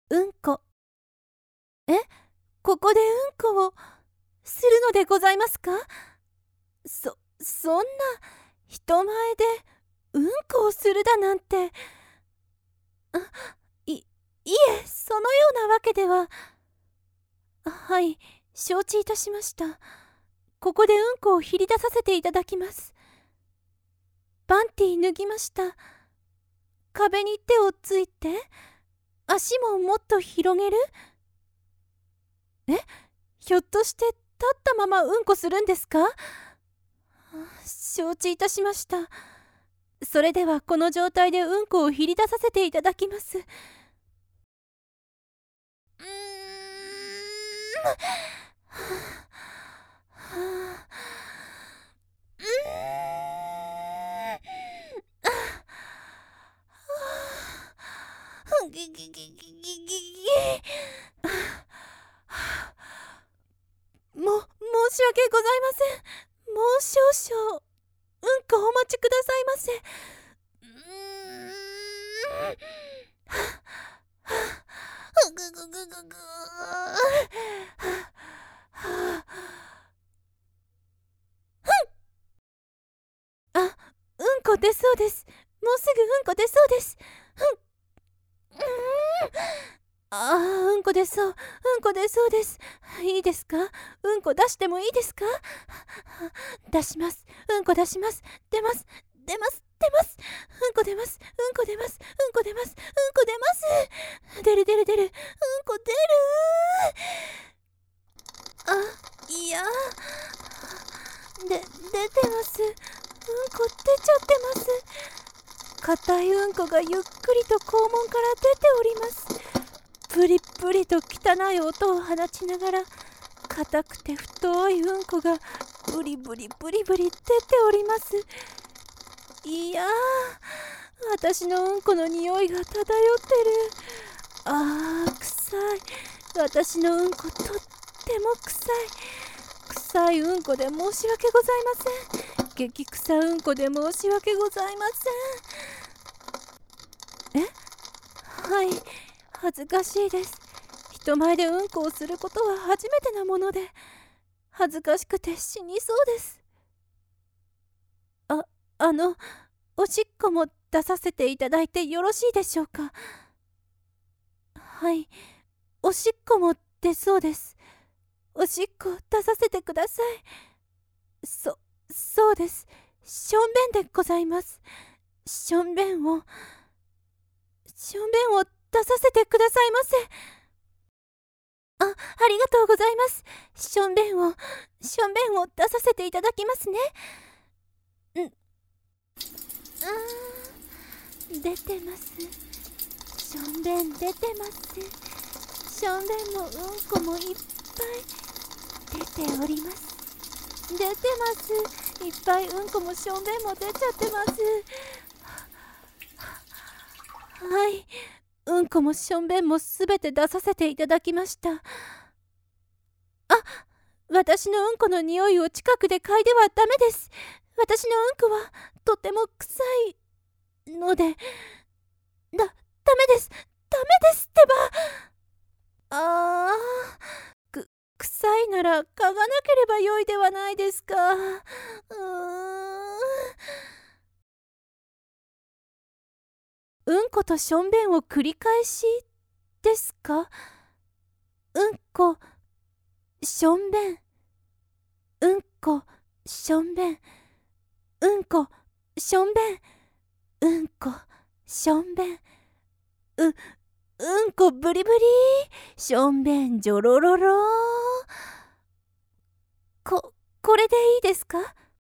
うんこ。え、ここでうんこをするのでございますか？そんな、人前でうんこをするだなんて。あ、いえ、そのようなわけでは。はい、承知いたしました。ここでうんこをひり出させていただきます。パンティ脱ぎました。壁に手をついて、足ももっと広げる？ひょっとして立ったままうんこするんですか？承知いたしました。それではこの状態でうんこをひり出させていただきます。ギギギギギギ申し訳ございません。もう少々うんこお待ちくださいませ。ぐぐぐぐぐあ、うんこ出そうです。もうすぐうんこ出そうです。うんこ出そう。うんこ出そうです。いいですか？うんこ出してもいいですか？出します。うんこ出します。出ます。出ます。出ます。うんこ出ます。うんこ出ます。うんこ出ます。うんこ出ます。出る出る出る。うんこ出る。いや出てます。うんこ出ちゃってます。硬いうんこがゆっくりと肛門から出ております。プリップリと汚い音を放ちながら、硬くて太いうんこがブリブリブリブリ出ております。いや私のうんこの匂いが漂ってる。臭い。私のうんことっても臭い。臭いうんこで申し訳ございません。激臭うんこで申し訳ございません。はい、恥ずかしいです。人前でうんこをすることは初めてなもので、恥ずかしくて死にそうです。あ、あの、おしっこも出させていただいてよろしいでしょうか？はい、おしっこも出そうです。おしっこ出させてください。そうです。しょんべんでございます。しょんべんを出させてくださいませ。ありがとうございます。しょんべんを出させていただきますね。出てます。しょんべん出てます。しょんべんもうんこもいっぱい出ております。出てます。いっぱいうんこもしょんべんも出ちゃってます。はい、うんこもしょんべんもすべて出させていただきました。私のうんこの匂いを近くで嗅いではダメです。私のうんこはとても臭いので、ダメです。ダメですってば。臭いなら嗅がなければよいではないですか。うんことしょんべんを繰り返しですか？うんこ、しょんべん、うんこ、しょんべん、うんこ、しょんべん、うんこ、しょんべん、うんこブリブリ、しょんべんじょろろろ。これでいいですか？